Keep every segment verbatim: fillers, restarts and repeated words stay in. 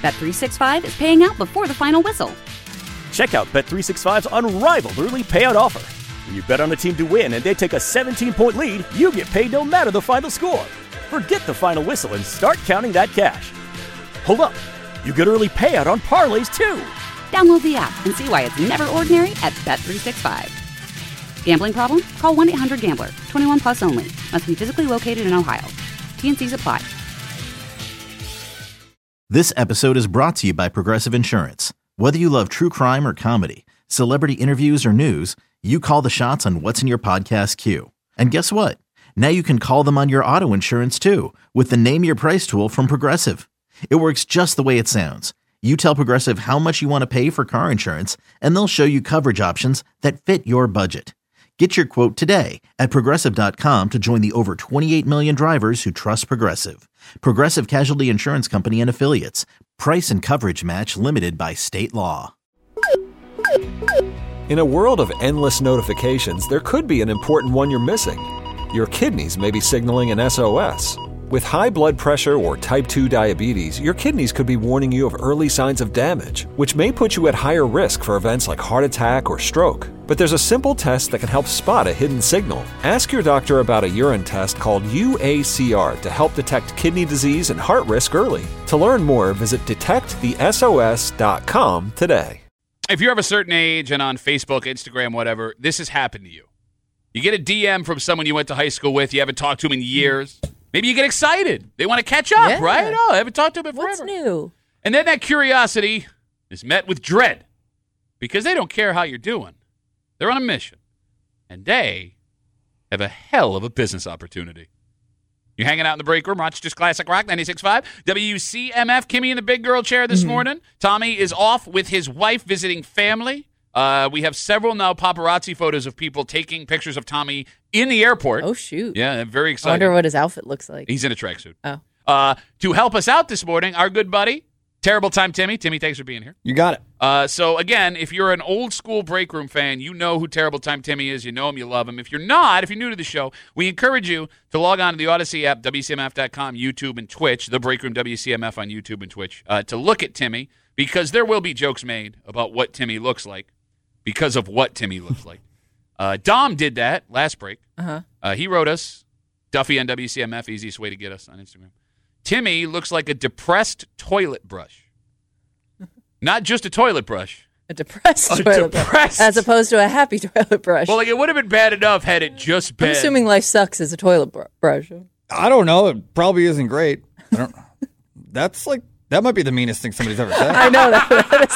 Bet three sixty-five is paying out before the final whistle. Check out Bet three sixty-five's unrivaled early payout offer. When you bet on a team to win and they take a seventeen-point lead, you get paid no matter the final score. Forget the final whistle and start counting that cash. Hold up. You get early payout on parlays, too. Download the app and see why it's never ordinary at Bet three sixty-five. Gambling problem? Call one eight hundred gambler. twenty-one plus only. Must be physically located in Ohio. T N Cs apply. This episode is brought to you by Progressive Insurance. Whether you love true crime or comedy, celebrity interviews or news, you call the shots on what's in your podcast queue. And guess what? Now you can call them on your auto insurance too with the Name Your Price tool from Progressive. It works just the way it sounds. You tell Progressive how much you want to pay for car insurance, and they'll show you coverage options that fit your budget. Get your quote today at Progressive dot com to join the over twenty-eight million drivers who trust Progressive. Progressive Casualty Insurance Company and Affiliates. Price and coverage match limited by state law. In a world of endless notifications, there could be an important one you're missing. Your kidneys may be signaling an S O S. With high blood pressure or type two diabetes, your kidneys could be warning you of early signs of damage, which may put you at higher risk for events like heart attack or stroke. But there's a simple test that can help spot a hidden signal. Ask your doctor about a urine test called U A C R to help detect kidney disease and heart risk early. To learn more, visit detect the S O S dot com today. If you're of a certain age and on Facebook, Instagram, whatever, this has happened to you. You get a D M from someone you went to high school with, you haven't talked to him in years. Maybe you get excited. They want to catch up, yeah. right? Oh, I haven't talked to him in forever. What's new? And then that curiosity is met with dread because they don't care how you're doing. They're on a mission. And they have a hell of a business opportunity. You're hanging out in the break room, Rochester's Classic Rock, ninety-six point five. W C M F, Kimmy in the big girl chair this mm-hmm. morning. Tommy is off with his wife visiting family. Uh, we have several now paparazzi photos of people taking pictures of Tommy in the airport. Oh, shoot. Yeah, very excited. I wonder what his outfit looks like. He's in a tracksuit. Oh. Uh, to help us out this morning, our good buddy, Terrible Time Timmy. Timmy, thanks for being here. You got it. Uh, so, again, if you're an old school break room fan, you know who Terrible Time Timmy is. You know him, you love him. If you're not, if you're new to the show, we encourage you to log on to the Odyssey app, W C M F dot com, YouTube, and Twitch, the break room W C M F on YouTube and Twitch, uh, to look at Timmy, because there will be jokes made about what Timmy looks like because of what Timmy looks like. Uh, Dom did that last break. Uh-huh. Uh, he wrote us, Duffy on W C M F, easiest way to get us on Instagram. Timmy looks like a depressed toilet brush. Not just a toilet brush. A depressed a toilet depressed. brush. As opposed to a happy toilet brush. Well, like, it would have been bad enough had it just been. I'm assuming life sucks as a toilet br- brush. I don't know. It probably isn't great. I don't. That's like, that might be the meanest thing somebody's ever said. I know. That, that is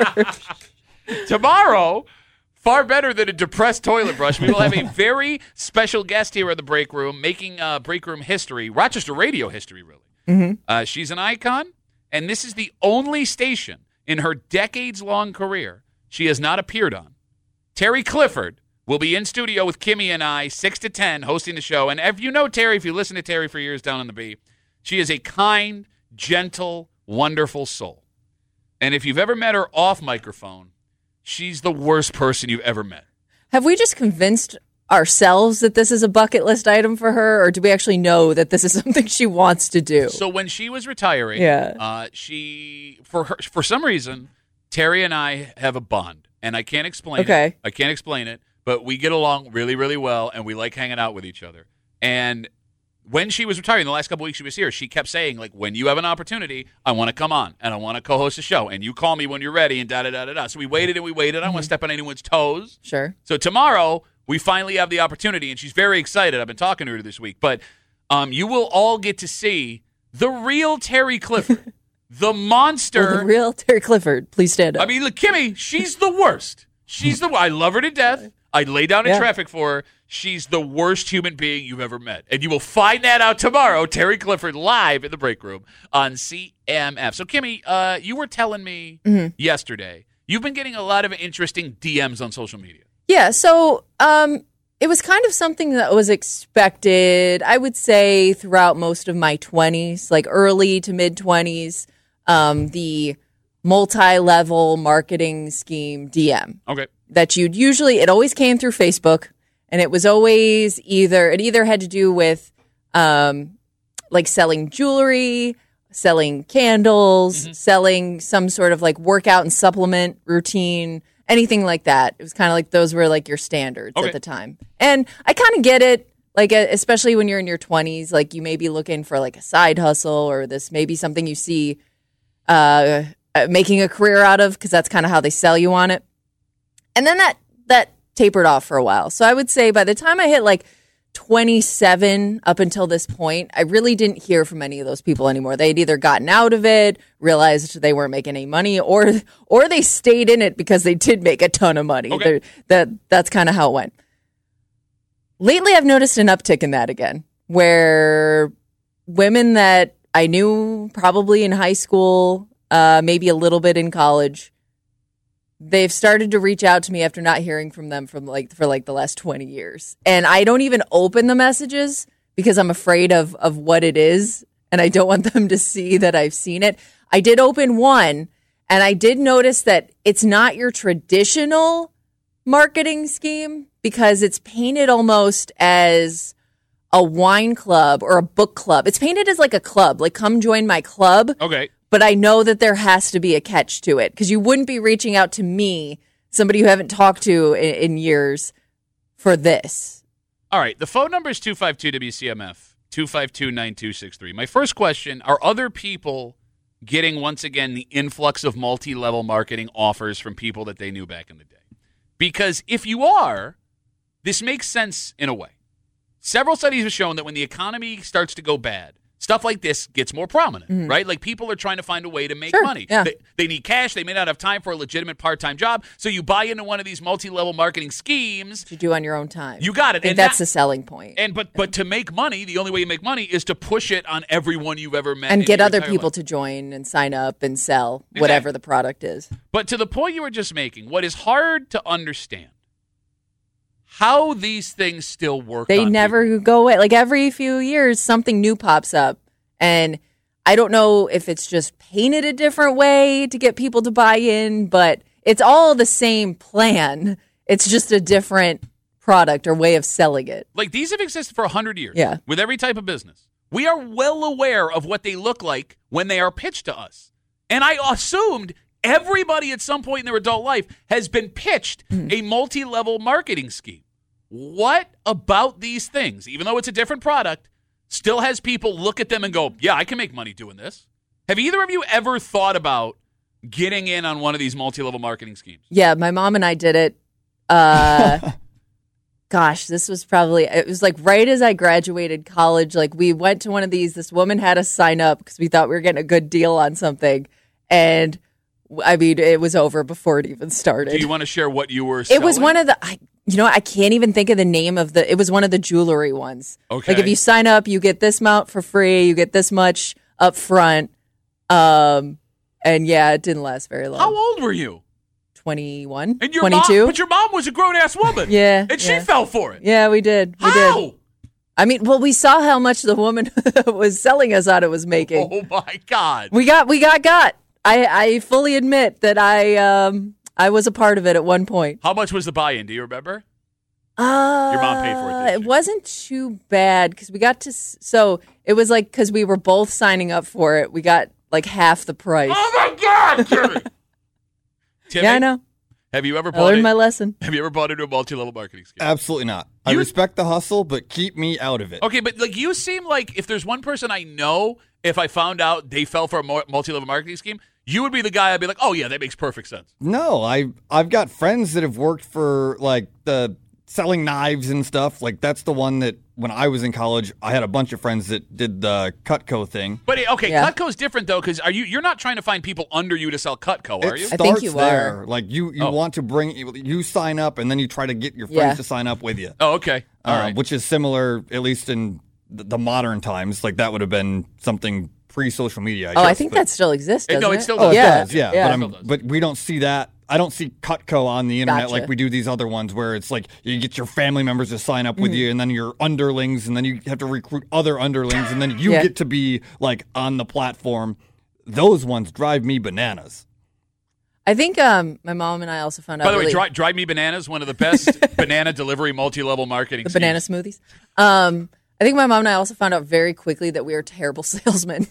hard. Tomorrow, far better than a depressed toilet brush, we will have a very special guest here in the break room, making uh, break room history, Rochester radio history, really. Mm-hmm. Uh, she's an icon, and this is the only station in her decades-long career she has not appeared on. Terry Clifford will be in studio with Kimmy and I, six to ten, hosting the show. And if you know Terry, if you listen to Terry for years down on the B, she is a kind, gentle, wonderful soul. And if you've ever met her off microphone, she's the worst person you've ever met. Have we just convinced ourselves that this is a bucket list item for her, or do we actually know that this is something she wants to do? So when she was retiring, yeah. uh, she for her for some reason, Terry and I have a bond, and I can't explain okay. it. I can't explain it, but we get along really, really well, and we like hanging out with each other. And when she was retiring, the last couple weeks she was here, she kept saying, like, when you have an opportunity, I want to come on, and I want to co-host a show, and you call me when you're ready, and da-da-da-da-da. So we waited and we waited. I don't mm-hmm. want to step on anyone's toes. Sure. So tomorrow, we finally have the opportunity, and she's very excited. I've been talking to her this week. But um, you will all get to see the real Terry Clifford, the monster. Well, the real Terry Clifford. Please stand up. I mean, look, Kimmy, she's the worst. She's the I love her to death. I lay down in yeah. traffic for her. She's the worst human being you've ever met. And you will find that out tomorrow, Terry Clifford, live in the break room on C M F. So, Kimmy, uh, you were telling me mm-hmm. yesterday, you've been getting a lot of interesting D Ms on social media. Yeah, so um, it was kind of something that was expected, I would say, throughout most of my twenties, like early to mid-twenties, um, the multi-level marketing scheme D M. Okay. That you'd usually, it always came through Facebook, and it was always either, it either had to do with um, like selling jewelry, selling candles, Mm-hmm. selling some sort of like workout and supplement routine, anything like that. It was kind of like those were like your standards Okay. at the time. And I kind of get it, like uh, especially when you're in your twenties, like you may be looking for like a side hustle or this may be something you see uh, uh, making a career out of because that's kind of how they sell you on it. And then that that tapered off for a while. So I would say by the time I hit like twenty-seven up until this point, I really didn't hear from any of those people anymore. They'd either gotten out of it, realized they weren't making any money, or or they stayed in it because they did make a ton of money. Okay. They're- That that's kind of how it went. Lately, I've noticed an uptick in that again, where women that I knew probably in high school, uh, maybe a little bit in college, they've started to reach out to me after not hearing from them from like for like the last twenty years. And I don't even open the messages because I'm afraid of of what it is and I don't want them to see that I've seen it. I did open one and I did notice that it's not your traditional marketing scheme because it's painted almost as a wine club or a book club. It's painted as like a club, like come join my club. Okay. But I know that there has to be a catch to it because you wouldn't be reaching out to me, somebody you haven't talked to in, in years, for this. All right. The phone number is two five two W C M F, two five two, nine two six three. My first question, are other people getting, once again, the influx of multi-level marketing offers from people that they knew back in the day? Because if you are, this makes sense in a way. Several studies have shown that when the economy starts to go bad, stuff like this gets more prominent, Mm-hmm. right? Like people are trying to find a way to make Sure, money. yeah. They, they need cash. They may not have time for a legitimate part-time job. So you buy into one of these multi-level marketing schemes. To do on your own time. You got it. I think And that's that- the selling point. And but but to make money, the only way you make money is to push it on everyone you've ever met. And in get your other entire people life. to join and sign up and sell whatever the product is. But to the point you were just making, what is hard to understand, how these things still work. They on never people. go away. Like every few years, something new pops up. And I don't know if it's just painted a different way to get people to buy in, but it's all the same plan. It's just a different product or way of selling it. Like these have existed for a hundred years. Yeah. With every type of business, we are well aware of what they look like when they are pitched to us. And I assumed everybody at some point in their adult life has been pitched a multi-level marketing scheme. What about these things, even though it's a different product, still has people look at them and go, yeah, I can make money doing this? Have either of you ever thought about getting in on one of these multi-level marketing schemes? Yeah, my mom and I did it. Uh, gosh, this was probably, it was like right as I graduated college. Like we went to one of these. This woman had us sign up because we thought we were getting a good deal on something. And I mean, it was over before it even started. Do you want to share what you were It selling? was one of the, I, you know, I can't even think of the name of the, it was one of the jewelry ones. Okay. Like if you sign up, you get this amount for free, you get this much up front. Um, and yeah, it didn't last very long. How old were you? twenty-one, And your twenty-two. mom, but your mom was a grown-ass woman. Yeah, And she yeah. fell for it. Yeah, we did. We How? did. I mean, well, we saw how much the woman was selling us on it was making. Oh, my God. We got, we got, got. I, I fully admit that I, um, I was a part of it at one point. How much was the buy-in? Do you remember? Uh, Your mom paid for it, didn't It she? wasn't too bad because we got to, s- so it was like, because we were both signing up for it, we got like half the price. Oh, my God, Timmy. Timmy, Yeah, I know. Have you ever I bought learned in, my lesson. Have you ever bought into a multi-level marketing scheme? Absolutely not. I You- respect the hustle, but keep me out of it. Okay, but like you seem like if there's one person I know, if I found out they fell for a mo- multi-level marketing scheme, you would be the guy I'd be like, oh, yeah, that makes perfect sense. No, I I've got friends that have worked for like the selling knives and stuff. Like that's the one that when I was in college, I had a bunch of friends that did the Cutco thing. But it- okay, Yeah. Cutco's different though, because are you you're not trying to find people under you to sell Cutco, are It you? I starts think you there. are. Like you, you Oh. want to bring you sign up and then you try to get your friends Yeah. to sign up with you. Oh, okay, all Uh, right. Which is similar, at least in the, the modern times. Like that would have been something pre-social media. I Oh, I guess, think but- that still exists. It- Doesn't no, it it? still Oh, does. it yeah. does, yeah. yeah. But, I'm, Still does. but we don't see that. I don't see Cutco on the internet Gotcha. like we do these other ones where it's like you get your family members to sign up with Mm-hmm. you and then your underlings and then you have to recruit other underlings and then you Yeah. get to be like on the platform. Those ones drive me bananas. I think um, my mom and I also found out. By the way, really- Dri- Drive Me Bananas, one of the best banana delivery multi-level marketing the schemes. banana smoothies. Um, I think my mom and I also found out very quickly that we were terrible salesmen.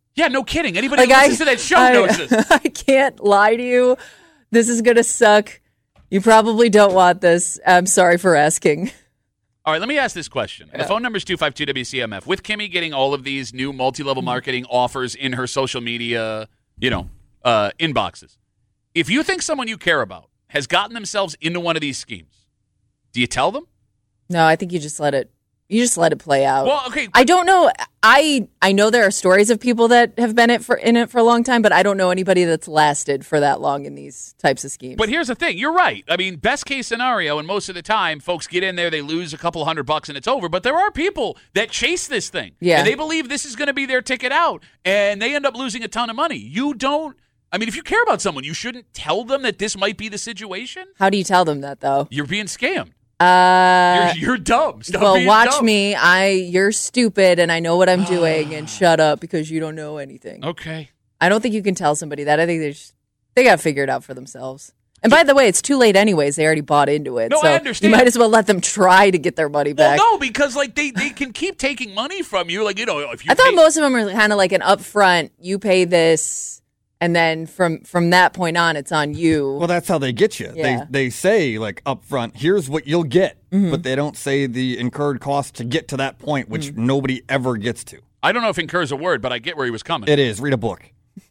Yeah, no kidding. Anybody Like, who I- listens to that show I, knows this. I can't lie to you. This is going to suck. You probably don't want this. I'm sorry for asking. All right, let me ask this question. The phone number is two five two W C M F. With Kimmy getting all of these new multi-level marketing offers in her social media, you know, uh, inboxes, if you think someone you care about has gotten themselves into one of these schemes, do you tell them? No, I think you just let it. You just let it play out. Well, okay. I don't know. I I know there are stories of people that have been it for in it for a long time, but I don't know anybody that's lasted for that long in these types of schemes. But here's the thing. You're right. I mean, best case scenario, and most of the time, folks get in there, they lose a couple hundred bucks, and it's over. But there are people that chase this thing. Yeah. And they believe this is going to be their ticket out, and they end up losing a ton of money. You don't. I mean, if you care about someone, you shouldn't tell them that this might be the situation. How do you tell them that, though? You're being scammed. Uh, You're, you're dumb. Stop well, being watch dumb. me. I you're stupid, and I know what I'm doing. And shut up because you don't know anything. Okay. I don't think you can tell somebody that. I think they just they got to figure it out for themselves. And by the way, it's too late anyways. They already bought into it. No, so I understand. You might as well let them try to get their money Well, back. no, because like they, they can keep taking money from you. Like, you know, if you I thought pay- most of them are kind of like an upfront. You pay this, and then from from that point on, it's on you. Well, that's how they get you. Yeah. They they say like up front, here's what you'll get, Mm-hmm. but they don't say the incurred cost to get to that point, which Mm. nobody ever gets to. I don't know if incur's a word, but I get where he was coming. It is. Read a book.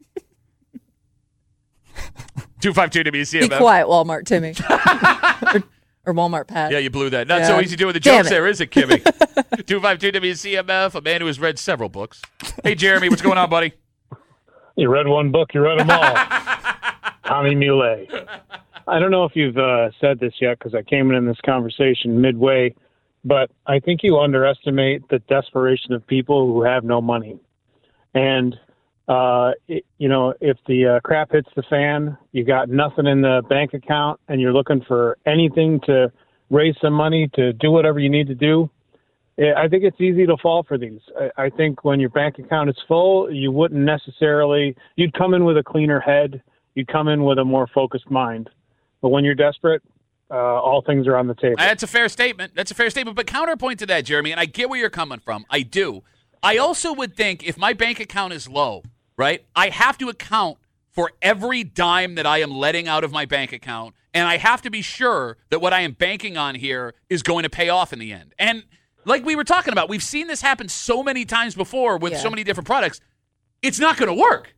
two five two W C Be M F. quiet, Walmart Timmy, or, or Walmart Pat. Yeah, you blew that. Not Yeah. so easy doing the Damn jokes it. there, is it, Kimmy? two five two W C M F, a man who has read several books. Hey, Jeremy, what's going on, buddy? You read one book, you read them all. Tommy Muley. I don't know if you've uh, said this yet because I came in this conversation midway, but I think you underestimate the desperation of people who have no money. And, uh, it, you know, if the uh, crap hits the fan, you got nothing in the bank account and you're looking for anything to raise some money to do whatever you need to do, I think it's easy to fall for these. I, I think when your bank account is full, you wouldn't necessarily, you'd come in with a cleaner head. You'd come in with a more focused mind. But when you're desperate, uh, all things are on the table. That's a fair statement. That's a fair statement. But counterpoint to that, Jeremy, and I get where you're coming from. I do. I also would think if my bank account is low, right, I have to account for every dime that I am letting out of my bank account, and I have to be sure that what I am banking on here is going to pay off in the end. And like we were talking about, we've seen this happen so many times before with Yeah. so many different products. It's not going to work.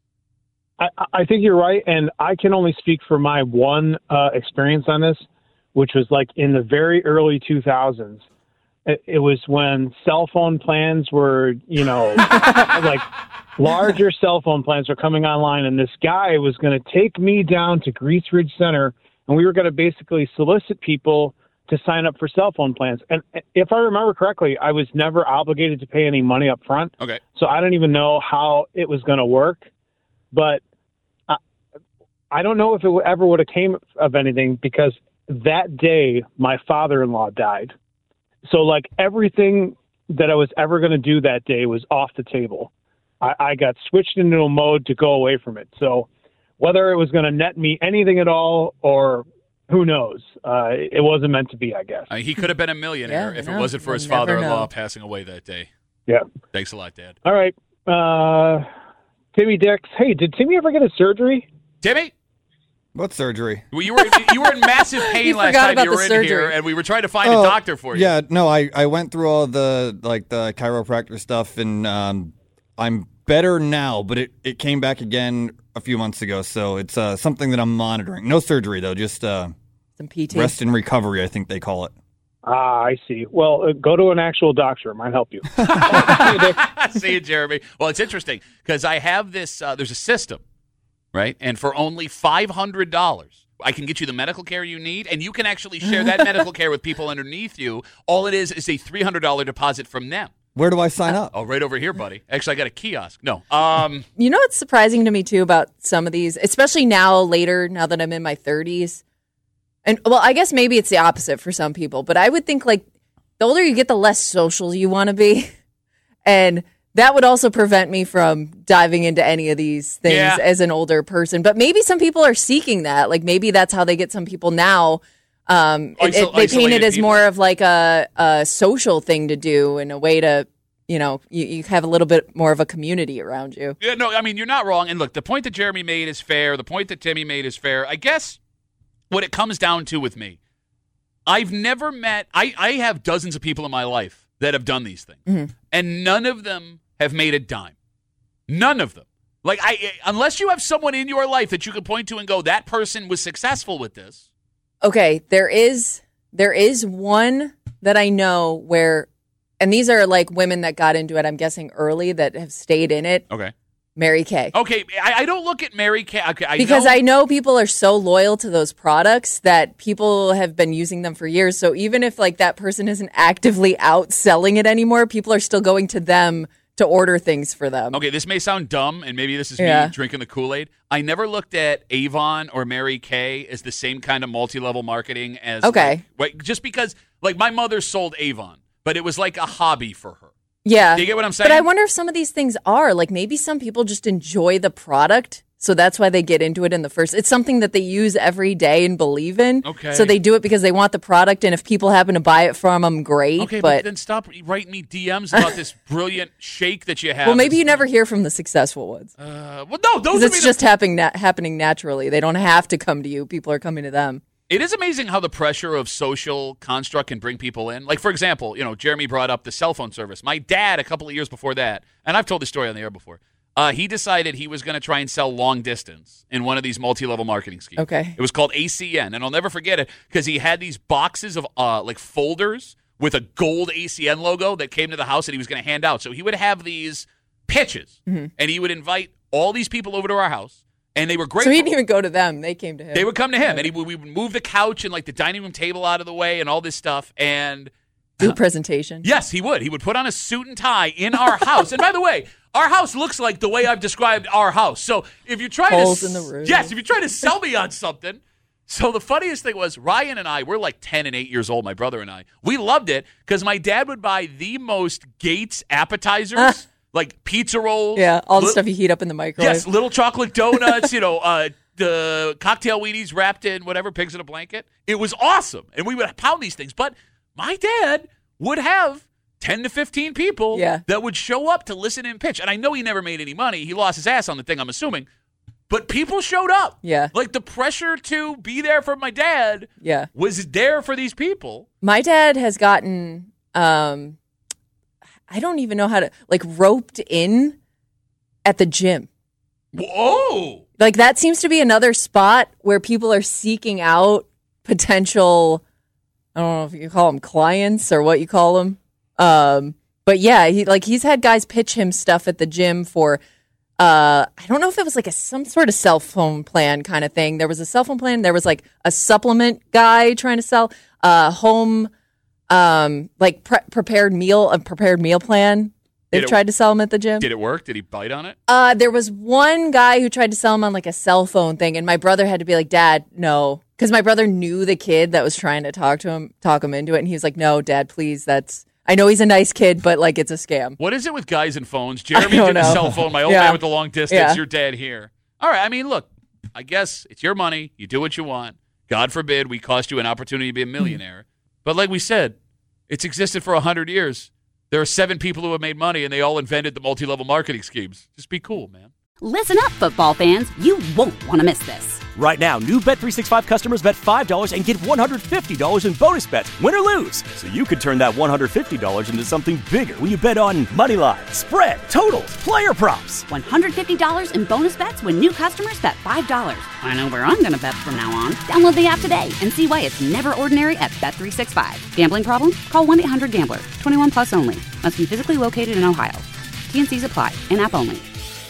I, I think you're right, and I can only speak for my one uh, experience on this, which was like in the very early two thousands. It, it was when cell phone plans were, you know, like larger cell phone plans were coming online, and this guy was going to take me down to Grease Ridge Center, and we were going to basically solicit people to sign up for cell phone plans. And if I remember correctly, I was never obligated to pay any money up front. Okay. So I don't even know how it was going to work, but I, I don't know if it ever would have came of anything because that day my father-in-law died. So like everything that I was ever going to do that day was off the table. I, I got switched into a mode to go away from it. So whether it was going to net me anything at all or who knows, uh, it wasn't meant to be, I guess. Uh, he could have been a millionaire Yeah, if I it know. wasn't for We'll his never father-in-law know. passing away that day. Yeah. Thanks a lot, Dad. All right. Uh, Timmy Dix. Hey, did Timmy ever get a surgery? Timmy? What surgery? Well, you were you were in massive pain You last forgot time about you were the in here, surgery. and we were trying to find Oh, a doctor for you. Yeah, no, I, I went through all the like the chiropractor stuff, and um, I'm better now. But it, it came back again a few months ago, so it's uh, something that I'm monitoring. No surgery though, just uh, Some P T. rest and recovery, I think they call it. Ah, I see. Well, uh, go to an actual doctor. It might help you. See you, Jeremy. Well, it's interesting because I have this. Uh, there's a system, right? And for only five hundred dollars, I can get you the medical care you need, and you can actually share that medical care with people underneath you. All it is is a three hundred dollars deposit from them. Where do I sign up? Oh, right over here, buddy. Actually, I got a kiosk. No. Um. You know what's surprising to me too about some of these, especially now later, now that I'm in my thirties. And well, I guess maybe it's the opposite for some people, but I would think like the older you get, the less social you want to be. And that would also prevent me from diving into any of these things Yeah. as an older person. But maybe some people are seeking that. Like maybe that's how they get some people now. Um, it- Isol- it- they paint it isolated as people. more of like a, a social thing to do and a way to, you know, you, you have a little bit more of a community around you. Yeah, no, I mean, you're not wrong. And look, the point that Jeremy made is fair. The point that Timmy made is fair. I guess what it comes down to with me, I've never met, I, I have dozens of people in my life that have done these things, Mm-hmm. and none of them have made a dime. None of them. Like, I, unless you have someone in your life that you can point to and go, that person was successful with this. Okay, there is there is one that I know where, and these are like women that got into it, I'm guessing early, that have stayed in it. Okay. Mary Kay. Okay, I, I don't look at Mary Kay. Okay, I because know. I know people are so loyal to those products that people have been using them for years. So even if like that person isn't actively out selling it anymore, people are still going to them to order things for them. Okay, this may sound dumb, and maybe this is Yeah. me drinking the Kool-Aid. I never looked at Avon or Mary Kay as the same kind of multi-level marketing as Okay. Like, wait, just because like my mother sold Avon, but it was like a hobby for her. Yeah. Do you get what I'm saying? But I wonder if some of these things are like maybe some people just enjoy the product. So that's why they get into it in the first. It's something that they use every day and believe in. Okay. So they do it because they want the product, and if people happen to buy it from them, great. Okay, but, but then stop writing me D Ms about this brilliant shake that you have. well, maybe you never hear from the successful ones. Uh, well, no, those Because would it's be the- just happening na- happening naturally. They don't have to come to you. People are coming to them. It is amazing how the pressure of social construct can bring people in. Like, for example, you know, Jeremy brought up the cell phone service. My dad, a couple of years before that, and I've told this story on the air before, uh, he decided he was going to try and sell long distance in one of these multi-level marketing schemes. Okay. It was called A C N, and I'll never forget it because he had these boxes of, uh, like, folders with a gold A C N logo that came to the house that he was going to hand out. So he would have these pitches, Mm-hmm. and he would invite all these people over to our house, and they were great. So he for- didn't even go to them. They came to him. they would come to him, and he would, we would move the couch and like the dining room table out of the way and all this stuff. And do a presentation. yes, he would. He would put on a suit and tie in our house. And by the way, our house looks like the way I've described our house. So if you're trying Holes to in the roof. yes, if you're trying to sell me on something. So the funniest thing was Ryan and I, we're like ten and eight years old, my brother and I. We loved it because my dad would buy the most Gates appetizers, like pizza rolls. Yeah, all the li- stuff you heat up in the microwave. Yes, little chocolate donuts, you know, uh, the cocktail weenies wrapped in whatever, pigs in a blanket. It was awesome. And we would pound these things. But my dad would have ten to fifteen people Yeah. that would show up to listen and pitch. And I know he never made any money. He lost his ass on the thing, I'm assuming. But people showed up. Yeah. Like the pressure to be there for my dad Yeah. was there for these people. My dad has gotten, um, I don't even know how to, like, roped in at the gym. Whoa. Like, that seems to be another spot where people are seeking out potential, I don't know if you call them clients or what you call them. Um, but yeah, he like he's had guys pitch him stuff at the gym for, uh, I don't know if it was like a some sort of cell phone plan kind of thing. There was a cell phone plan. There was like a supplement guy trying to sell a home, um, like pre- prepared meal, a prepared meal plan. They've Did it- tried to sell him at the gym. Did it work? Did he bite on it? Uh, there was one guy who tried to sell him on like a cell phone thing, and my brother had to be like, "Dad, no," because my brother knew the kid that was trying to talk to him, talk him into it, and he was like, "No, Dad, please. That's I know he's a nice kid, but like it's a scam." What is it with guys and phones? Jeremy don't did the know. cell phone. My old Yeah. man with the long distance. Yeah. Your dad here. All right. I mean, look, I guess it's your money. You do what you want. God forbid we cost you an opportunity to be a millionaire. But like we said, it's existed for one hundred years. There are seven people who have made money, and they all invented the multi-level marketing schemes. Just be cool, man. Listen up, football fans. You won't want to miss this. Right now, new Bet three sixty-five customers bet five dollars and get one hundred fifty dollars in bonus bets, win or lose. So you could turn that one hundred fifty dollars into something bigger when you bet on money line, spread, totals, player props. one hundred fifty dollars in bonus bets when new customers bet five dollars. I know where I'm going to bet from now on. Download the app today and see why it's never ordinary at Bet three sixty-five. Gambling problem? Call one eight hundred gambler. twenty-one plus only. Must be physically located in Ohio. T N Cs apply. In-app only.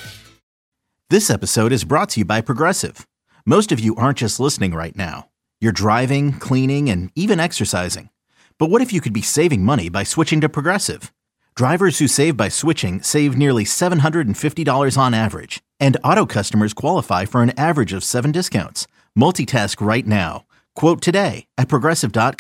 This episode is brought to you by Progressive. Most of you aren't just listening right now. You're driving, cleaning, and even exercising. But what if you could be saving money by switching to Progressive? Drivers who save by switching save nearly seven hundred fifty dollars on average. And auto customers qualify for an average of seven discounts. Multitask right now. Quote today at Progressive dot com.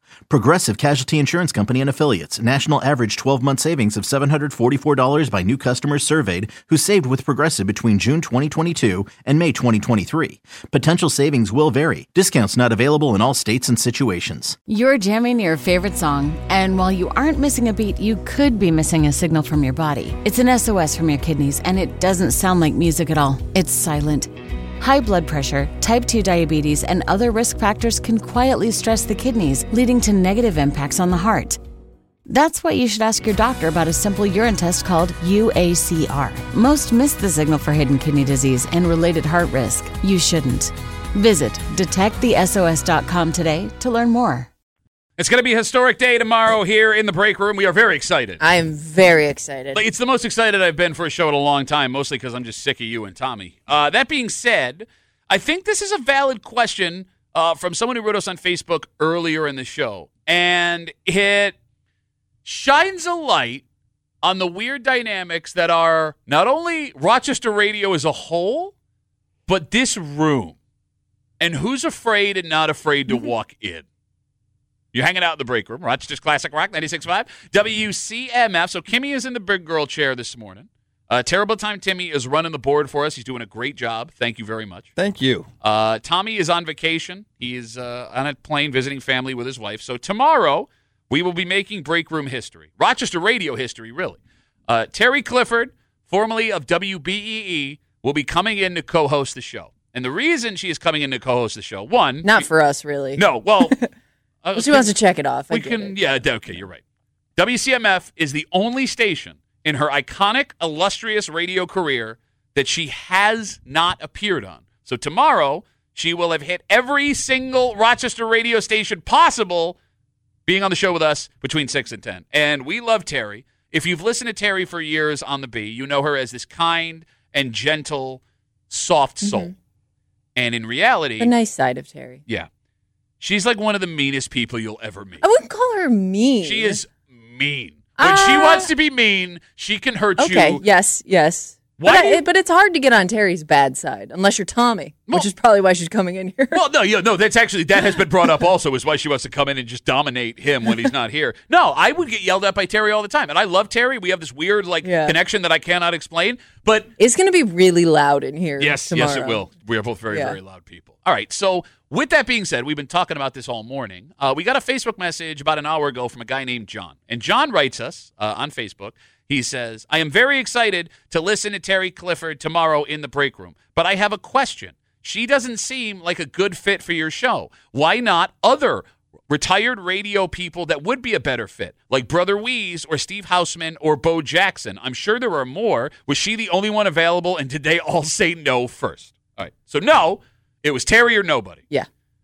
Progressive Casualty Insurance Company and Affiliates. National average twelve-month savings of seven hundred forty-four dollars by new customers surveyed who saved with Progressive between June twenty twenty-two and May twenty twenty-three. Potential savings will vary. Discounts not available in all states and situations. You're jamming your favorite song, and while you aren't missing a beat, you could be missing a signal from your body. It's an S O S from your kidneys, and it doesn't sound like music at all. It's silent. High blood pressure, type two diabetes, and other risk factors can quietly stress the kidneys, leading to negative impacts on the heart. That's why you should ask your doctor about a simple urine test called U A C R. Most miss the signal for hidden kidney disease and related heart risk. You shouldn't. Visit detect the S O S dot com today to learn more. It's going to be a historic day tomorrow here in the break room. We are very excited. I am very excited. Like, it's the most excited I've been for a show in a long time, mostly because I'm just sick of you and Tommy. Uh, that being said, I think this is a valid question uh, from someone who wrote us on Facebook earlier in the show. And it shines a light on the weird dynamics that are not only Rochester radio as a whole, but this room. And who's afraid and not afraid to walk in. You're hanging out in the break room. Rochester's Classic Rock, ninety-six point five, W C M F. So Kimmy is in the big girl chair this morning. Uh, Terrible Time Timmy is running the board for us. He's doing a great job. Thank you very much. Thank you. Uh, Tommy is on vacation. He is uh, on a plane visiting family with his wife. So tomorrow, we will be making break room history. Rochester radio history, really. Uh, Terry Clifford, formerly of W B E E, will be coming in to co-host the show. And the reason she is coming in to co-host the show, one... Not she, for us, really. No, well... Uh, well, she wants to check it off. I we get can, it. yeah, okay, you're right. W C M F is the only station in her iconic, illustrious radio career that she has not appeared on. So tomorrow, she will have hit every single Rochester radio station possible being on the show with us between six and ten. And we love Terry. If you've listened to Terry for years on the B, you know her as this kind and gentle, soft soul. Mm-hmm. And in reality... The nice side of Terry. Yeah. She's like one of the meanest people you'll ever meet. I wouldn't call her mean. She is mean. When uh, she wants to be mean, she can hurt okay, you. Okay, yes, yes. Why but, do I, you- but it's hard to get on Terry's bad side, unless you're Tommy, Well- which is probably why she's coming in here. Well, no, yeah, no, that's actually, that has been brought up also, is why she wants to come in and just dominate him when he's not here. No, I would get yelled at by Terry all the time. And I love Terry. We have this weird, like, Yeah. connection that I cannot explain. But It's going to be really loud in here yes, tomorrow. yes, it will. We are both very, Yeah. very loud people. All right, so with that being said, we've been talking about this all morning. Uh, we got a Facebook message about an hour ago from a guy named John. And John writes us uh, on Facebook. He says, I am very excited to listen to Terry Clifford tomorrow in the break room, but I have a question. She doesn't seem like a good fit for your show. Why not other retired radio people that would be a better fit, like Brother Weeze or Steve Hausman or Bo Jackson? I'm sure there are more. Was she the only one available, and did they all say no first? All right, so no, it was Terry or nobody. Yeah.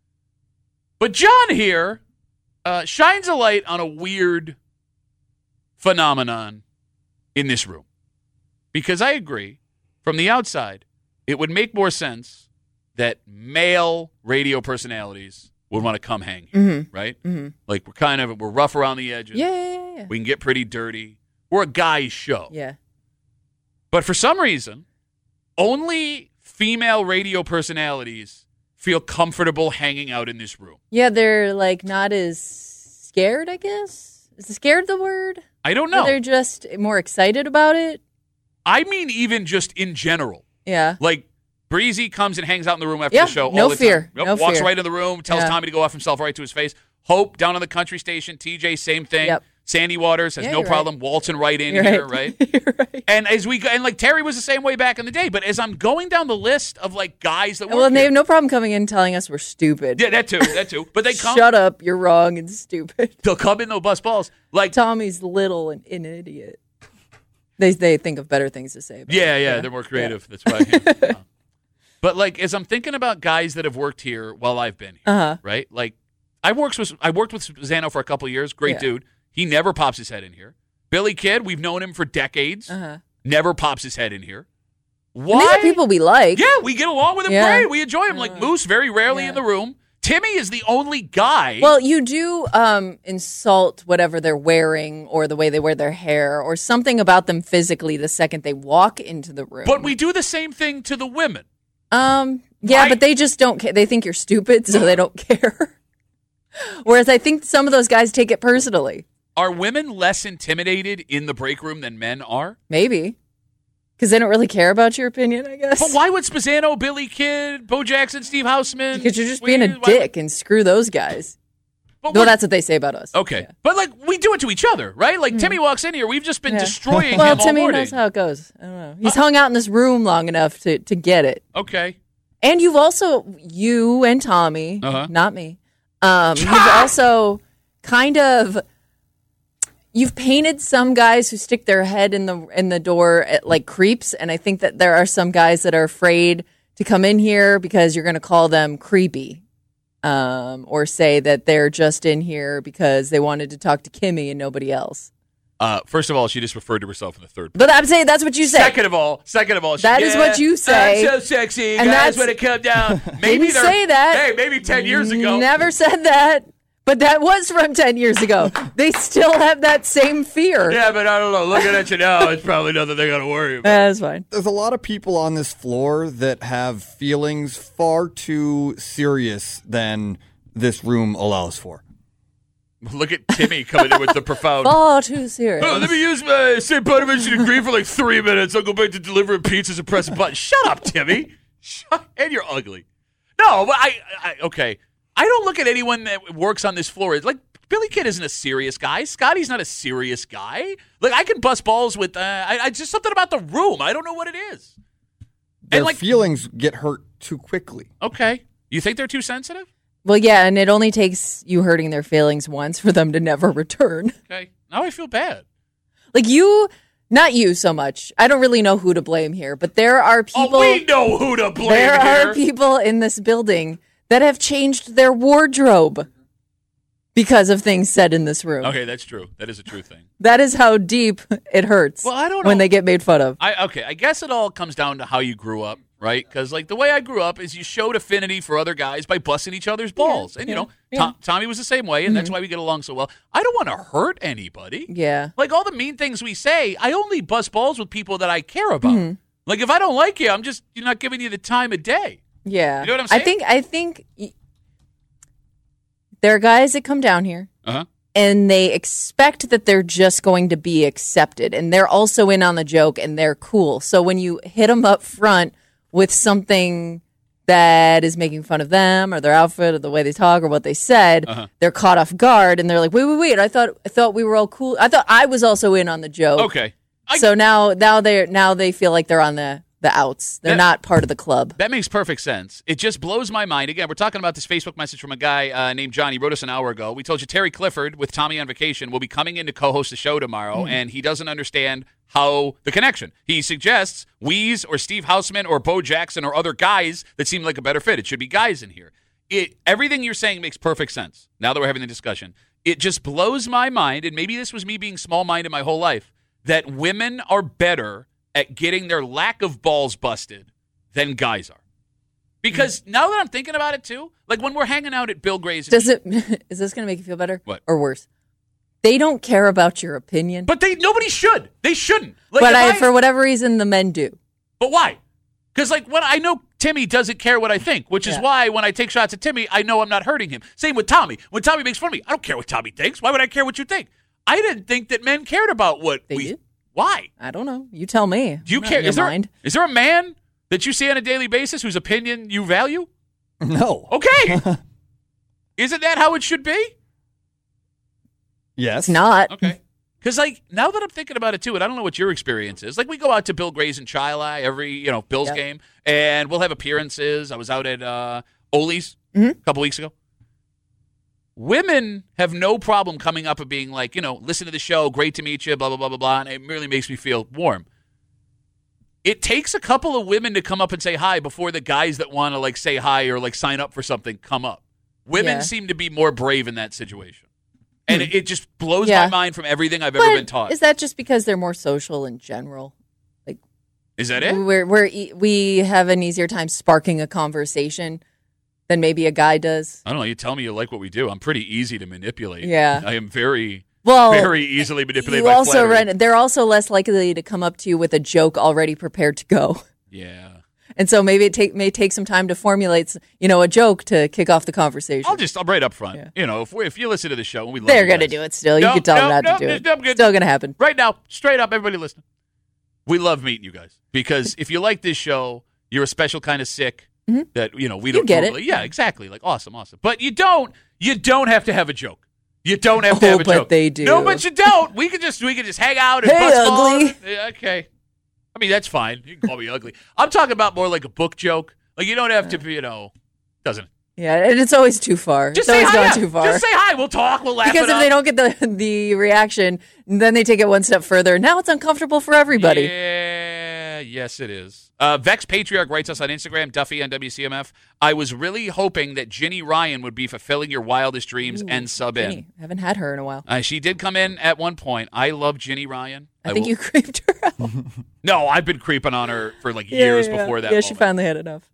But John here uh, shines a light on a weird phenomenon in this room. Because I agree, from the outside, it would make more sense that male radio personalities would want to come hang here, Mm-hmm. right? Mm-hmm. Like, we're kind of, we're rough around the edges. Yeah, yeah, yeah, yeah. We can get pretty dirty. We're a guy's show. Yeah. But for some reason, only female radio personalities feel comfortable hanging out in this room. Yeah, they're like not as scared, I guess. Is scared the word? I don't Or know. they're just more excited about it. I mean, even just in general. Yeah. Like, Breezy comes and hangs out in the room after Yeah, the show no all the fear, time. Yep, no walks fear. right in the room, tells Yeah. Tommy to go off himself right to his face. Hope down on the country station. T J, same thing. Yep. Sandy Waters has Yeah, no you're problem waltzing right in You're here, right. right? You're right. And as we go, and like Terry was the same way back in the day. But as I'm going down the list of like guys that work Well, and they here- have no problem coming in and telling us we're stupid. yeah, that too, that too. But they come, Shut up, you're wrong and stupid. they'll come in, they'll bust balls. Like, Tommy's little and an idiot. They they think of better things to say. About yeah, it. yeah, they're more creative. That's why. Yeah. Uh, but like, as I'm thinking about guys that have worked here while I've been here, Uh-huh. right? Like, I worked with I worked with Zano for a couple of years. Great Yeah. dude. He never pops his head in here. Billy Kidd, we've known him for decades. Uh-huh. Never pops his head in here. And Why? these are people we like. Yeah, we get along with him Yeah. great. We enjoy him. Like Uh, Moose, very rarely yeah. in the room. Timmy is the only guy. Well, you do um, insult whatever they're wearing or the way they wear their hair or something about them physically the second they walk into the room. but we do the same thing to the women. Um, yeah, Why- but they just don't care. They think you're stupid, so they don't care. Whereas I think some of those guys take it personally. Are women less intimidated in the break room than men are? Maybe. Because they don't really care about your opinion, I guess. But why would Spazzano, Billy Kidd, Bo Jackson, Steve Houseman? Because you're just being a why- dick and screw those guys. But Well, we're- that's what they say about us. Okay. Yeah. But, like, we do it to each other, right? Like, Timmy walks in here. We've just been Yeah. destroying Well, him all Timmy morning. knows how it goes. I don't know. He's hung out in this room long enough to, to get it. Okay. And you've also, you and Tommy, Uh-huh. not me, um, you've also kind of, you've painted some guys who stick their head in the in the door at, like creeps. And I think that there are some guys that are afraid to come in here because you're going to call them creepy. Um, or say that they're just in here because they wanted to talk to Kimmy and nobody else. Uh, first of all, she just referred to herself in the third. But I'm saying that's what you say. Second of all, second of all, she, That is yeah, what you say. I'm so sexy, And guys. that's- When it come down, maybe Didn't they're- say that. Hey, maybe ten years ago. Never said that. But that was from ten years ago. They still have that same fear. Yeah, but I don't know. Looking at you now, it's probably nothing they got to worry about. That's fine. There's a lot of people on this floor that have feelings far too serious than this room allows for. Look at Timmy coming in with the profound. Far too serious. Oh, let me use my Saint Bonaventure degree for like three minutes. I'll go back to delivering pizzas and pressing buttons. Shut up, Timmy. Shut, and you're ugly. No, but I, I, okay. I don't look at anyone that works on this floor. Like, Billy Kidd isn't a serious guy. Scotty's not a serious guy. Like, I can bust balls with, uh, I, I just something about the room. I don't know what it is. Their And like, feelings get hurt too quickly. okay. You think they're too sensitive? Well, yeah, and it only takes you hurting their feelings once for them to never return. Okay. Now I feel bad. Like you, not you so much. I don't really know who to blame here, but there are people. Oh, we know who to blame there here. are people in this building that have changed their wardrobe because of things said in this room. Okay, that's true. That is a true thing. That is how deep it hurts. Well, I don't when know. they get made fun of. I okay, I guess it all comes down to how you grew up, right? Because like the way I grew up is you showed affinity for other guys by busting each other's balls, and you yeah, know yeah. Tom, Tommy was the same way, and Mm-hmm. that's why we get along so well. I don't want to hurt anybody. Yeah. Like all the mean things we say, I only bust balls with people that I care about. Mm-hmm. Like if I don't like you, I'm just you're not giving you the time of day. Yeah. You know what I'm saying? I think I think y- there are guys that come down here Uh huh. and they expect that they're just going to be accepted, and they're also in on the joke and they're cool. So when you hit them up front with something that is making fun of them or their outfit or the way they talk or what they said, Uh-huh. they're caught off guard and they're like, "Wait, wait, wait! I thought I thought we were all cool. I thought I was also in on the joke." Okay. I, So now now they now they feel like they're on the the outs. They're That- not part of the club. That makes perfect sense. It just blows my mind. Again, we're talking about this Facebook message from a guy uh, named John. He wrote us an hour ago. We told you Terry Clifford with Tommy on vacation will be coming in to co-host the show tomorrow, Mm-hmm. and he doesn't understand how the connection. He suggests Weeze or Steve Houseman or Bo Jackson or other guys that seem like a better fit. It should be guys in here. It everything you're saying makes perfect sense. Now that we're having the discussion, it just blows my mind, and maybe this was me being small-minded my whole life, that women are better at getting their lack of balls busted than guys are. Because now that I'm thinking about it too, like when we're hanging out at Bill Gray's, Does it? Is this going to make you feel better? What? Or worse? They don't care about your opinion, but they nobody should. They shouldn't. Like, but if I, I- for whatever reason, the men do. but why? Because like when I know Timmy doesn't care what I think, which is Yeah. why when I take shots at Timmy, I know I'm not hurting him. Same with Tommy. When Tommy makes fun of me, I don't care what Tommy thinks. Why would I care what you think? I didn't think that men cared about what They we. do. Why? I don't know. You tell me. Do you I'm not care? in your Is there mind. is there a man that you see on a daily basis whose opinion you value? No. Okay. Isn't that how it should be? Yes. It's not. Okay. Because, like, now that I'm thinking about it, too, and I don't know what your experience is. Like, we go out to Bill Gray's in Chili every, you know, Bills Yep. game, and we'll have appearances. I was out at uh, Oli's Mhm. a couple weeks ago. Women have no problem coming up and being like, you know, listen to the show, great to meet you, blah, blah, blah, blah, blah, and it really makes me feel warm. It takes a couple of women to come up and say hi before the guys that want to, like, say hi or, like, sign up for something come up. Women Yeah. seem to be more brave in that situation. And it, it just blows Yeah. my mind from everything I've But ever been taught. is that just because they're more social in general? Is that it? We're, we're e- we have an easier time sparking a conversation than maybe a guy does. I don't know. You tell me you like what we do. I'm pretty easy to manipulate. Yeah. I am very, Well, very easily manipulated you by also flattery. run. They're also less likely to come up to you with a joke already prepared to go. Yeah. And so maybe it take may take some time to formulate, you know, a joke to kick off the conversation. I'll just, I'm right up front. Yeah. You know, if we, if you listen to the show and we love They're you going to guys- do it still. You No, can tell no, them not no, to do it. no, I'm good. Still going to happen. Right now, straight up, everybody listening. We love meeting you guys because if you like this show, you're a special kind of sick Mhm. that, you know, we You don't get it. totally, yeah, exactly. Like, awesome, awesome. But you don't, you don't have to have a joke. You don't have to Oh, have a but joke. they do. No, but you don't. We could just, we could just hang out and Hey, bust ugly. balls. Yeah, okay. I mean, that's fine. You can call me ugly. I'm talking about more like a book joke. Like, you don't have to be, you know, doesn't it? Yeah, and it's always too far. Just it's say always hi. gone yeah. too far. Just say hi. We'll talk. We'll laugh because it if up. they don't get the the reaction, then they take it one step further. Now it's uncomfortable for everybody. Yeah, yes, it is. Uh, Vex Patriarch writes us on Instagram, Duffy on W C M F. I was really hoping that Ginny Ryan would be fulfilling your wildest dreams Ooh, and sub in. Ginny, haven't had her in a while. Uh, she did come in at one point. I love Ginny Ryan. I, think will- you creeped her out. No, I've been creeping on her for like Yeah, years yeah, before that. Yeah, she moment. finally had enough.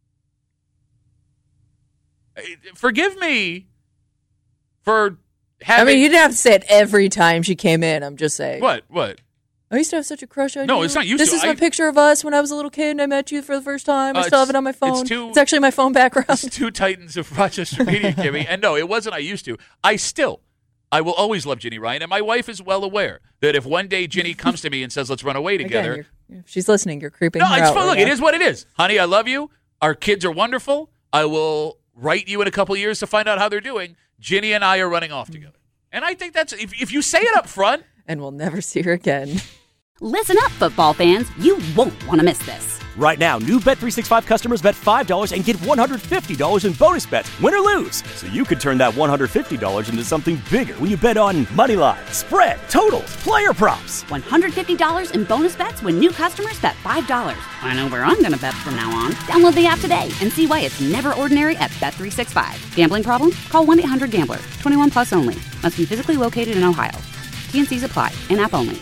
Forgive me for having. I mean, you didn't have to say it every time she came in. I'm just saying. What? What? I used to have such a crush on No, you. it's not used This to. is I- a picture of us when I was a little kid and I met you for the first time. I Uh, still have it's- it on my phone. it's too- It's actually my phone background. It's two titans of Rochester Media, Kimmy. And no, it wasn't I used to. I still, I will always love Ginny Ryan. And my wife is well aware that if one day Ginny comes to me and says, let's run away together. Again, you're- if she's listening, you're creeping No, her it's out fun. right Look, now. it is what it is. Honey, I love you. Our kids are wonderful. I will write you in a couple years to find out how they're doing. Ginny and I are running off together. And I think that's, if, if you say it up front. And we'll never see her again. Listen up, football fans. You won't want to miss this. Right now, new Bet three sixty-five customers bet five dollars and get one hundred fifty dollars in bonus bets, win or lose. So you could turn that one hundred fifty dollars into something bigger when you bet on money line, spread, totals, player props. one hundred fifty dollars in bonus bets when new customers bet five dollars. I know where I'm going to bet from now on. Download the app today and see why it's never ordinary at Bet three sixty-five. Gambling problem? Call one eight hundred gambler. twenty-one plus only. Must be physically located in Ohio. T N Cs apply. In-app only.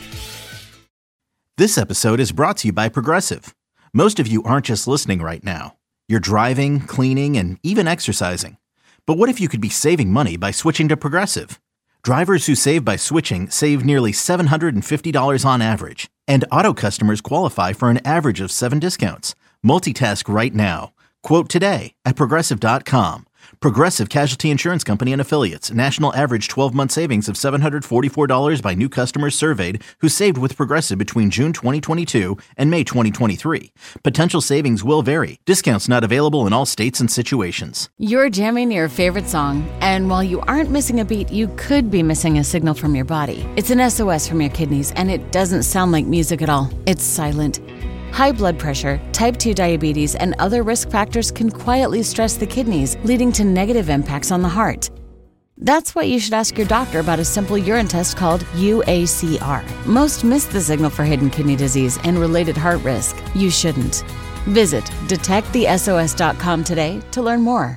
This episode is brought to you by Progressive. Most of you aren't just listening right now. You're driving, cleaning, and even exercising. But what if you could be saving money by switching to Progressive? Drivers who save by switching save nearly seven hundred fifty dollars on average. And auto customers qualify for an average of seven discounts. Multitask right now. Quote today at Progressive dot com. Progressive Casualty Insurance Company and Affiliates. National average twelve-month savings of seven hundred forty-four dollars by new customers surveyed who saved with Progressive between June twenty twenty-two and May twenty twenty-three. Potential savings will vary. Discounts not available in all states and situations. You're jamming your favorite song, and while you aren't missing a beat, you could be missing a signal from your body. It's an S O S from your kidneys, and it doesn't sound like music at all. It's silent. High blood pressure, type two diabetes, and other risk factors can quietly stress the kidneys, leading to negative impacts on the heart. That's why you should ask your doctor about a simple urine test called U A C R. Most miss the signal for hidden kidney disease and related heart risk. You shouldn't. Visit detect the S O S dot com today to learn more.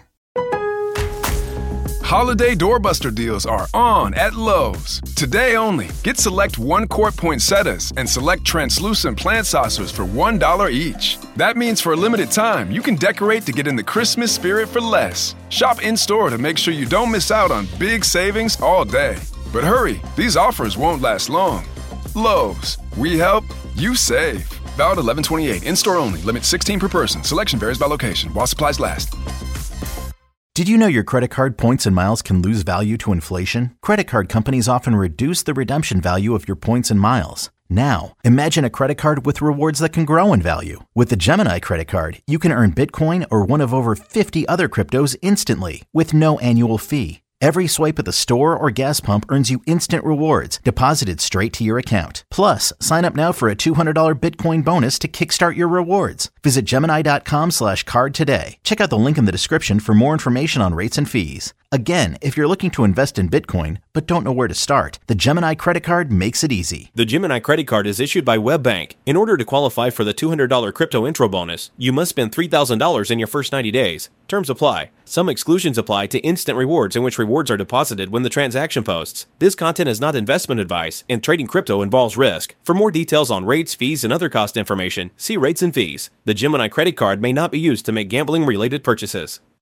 Holiday doorbuster deals are on at Lowe's. Today only, get select one-quart poinsettias and select translucent plant saucers for one dollar each. That means for a limited time, you can decorate to get in the Christmas spirit for less. Shop in-store to make sure you don't miss out on big savings all day. But hurry, these offers won't last long. Lowe's, we help, you save. Valid eleven twenty-eight, in-store only, limit sixteen per person. Selection varies by location, while supplies last. Did you know your credit card points and miles can lose value to inflation? Credit card companies often reduce the redemption value of your points and miles. Now, imagine a credit card with rewards that can grow in value. With the Gemini credit card, you can earn Bitcoin or one of over fifty other cryptos instantly with no annual fee. Every swipe at the store or gas pump earns you instant rewards deposited straight to your account. Plus, sign up now for a two hundred dollars Bitcoin bonus to kickstart your rewards. Visit Gemini.com slash card today. Check out the link in the description for more information on rates and fees. Again, if you're looking to invest in Bitcoin but don't know where to start, the Gemini credit card makes it easy. The Gemini credit card is issued by WebBank. In order to qualify for the two hundred dollars crypto intro bonus, you must spend three thousand dollars in your first ninety days. Terms apply. Some exclusions apply to instant rewards in which rewards are deposited when the transaction posts. This content is not investment advice, and trading crypto involves risk. For more details on rates, fees, and other cost information, see rates and fees. The Gemini credit card may not be used to make gambling-related purchases.